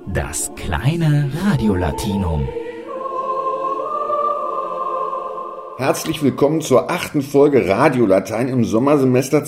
Das kleine Radiolatinum. Herzlich willkommen zur 8. Folge Radiolatein im Sommersemester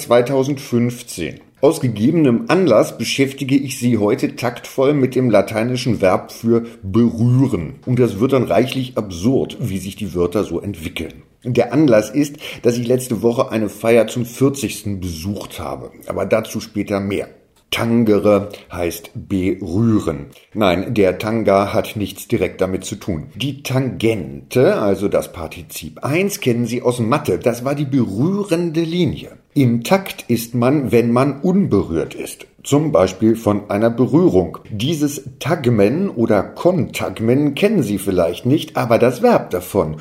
2015. Aus gegebenem Anlass beschäftige ich Sie heute taktvoll mit dem lateinischen Verb für berühren. Und das wird dann reichlich absurd, wie sich die Wörter so entwickeln. Der Anlass ist, dass ich letzte Woche eine Feier zum 40. besucht habe. Aber dazu später mehr. Tangere heißt berühren. Nein, der Tanga hat nichts direkt damit zu tun. Die Tangente, also das Partizip 1, kennen Sie aus Mathe. Das war die berührende Linie. Im Takt ist man, wenn man unberührt ist. Zum Beispiel von einer Berührung. Dieses Tagmen oder Kontagmen kennen Sie vielleicht nicht, aber das Verb davon.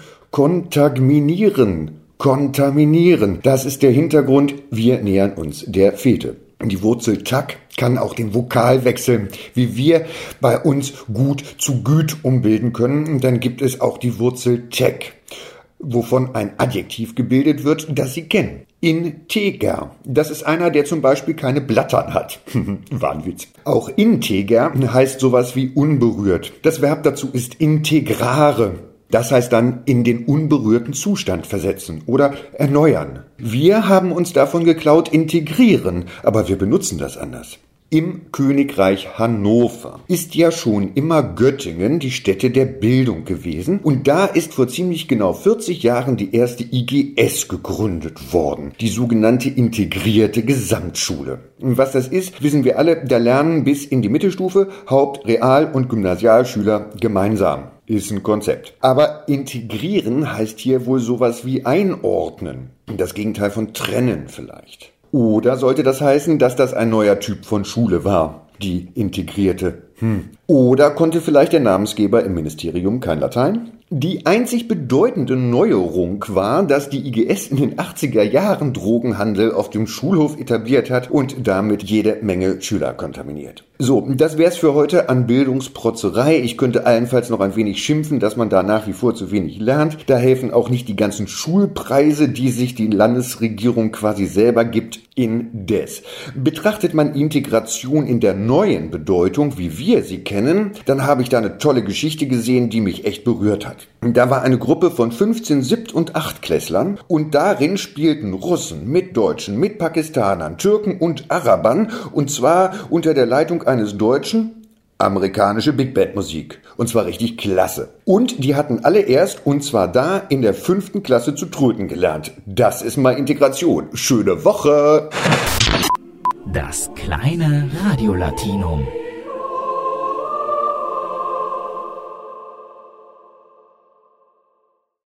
Kontagminieren, kontaminieren. Das ist der Hintergrund. Wir nähern uns der Fete. Die Wurzel tag kann auch den Vokal wechseln, wie wir bei uns gut zu güt umbilden können. Und dann gibt es auch die Wurzel teg, wovon ein Adjektiv gebildet wird, das Sie kennen. Integer. Das ist einer, der zum Beispiel keine Blattern hat. War ein Witz. Auch integer heißt sowas wie unberührt. Das Verb dazu ist integrare. Das heißt dann in den unberührten Zustand versetzen oder erneuern. Wir haben uns davon geklaut integrieren, aber wir benutzen das anders. Im Königreich Hannover ist ja schon immer Göttingen die Stätte der Bildung gewesen und da ist vor ziemlich genau 40 Jahren die erste IGS gegründet worden, die sogenannte integrierte Gesamtschule. Und was das ist, wissen wir alle, da lernen bis in die Mittelstufe Haupt-, Real- und Gymnasialschüler gemeinsam. Ist ein Konzept. Aber integrieren heißt hier wohl sowas wie einordnen. Das Gegenteil von trennen vielleicht. Oder sollte das heißen, dass das ein neuer Typ von Schule war, die integrierte? Oder konnte vielleicht der Namensgeber im Ministerium kein Latein? Die einzig bedeutende Neuerung war, dass die IGS in den 80er Jahren Drogenhandel auf dem Schulhof etabliert hat und damit jede Menge Schüler kontaminiert. So, das wär's für heute an Bildungsprotzerei. Ich könnte allenfalls noch ein wenig schimpfen, dass man da nach wie vor zu wenig lernt. Da helfen auch nicht die ganzen Schulpreise, die sich die Landesregierung quasi selber gibt, indes. Betrachtet man Integration in der neuen Bedeutung, wie wir sie kennen, dann habe ich da eine tolle Geschichte gesehen, die mich echt berührt hat. Da war eine Gruppe von 15 Siebt- und Achtklässlern und darin spielten Russen mit Deutschen, mit Pakistanern, Türken und Arabern und zwar unter der Leitung eines Deutschen amerikanische Big Band Musik. Und zwar richtig klasse. Und die hatten alle erst, und zwar da in der 5. Klasse zu tröten gelernt. Das ist mal Integration. Schöne Woche! Das kleine Radiolatinum.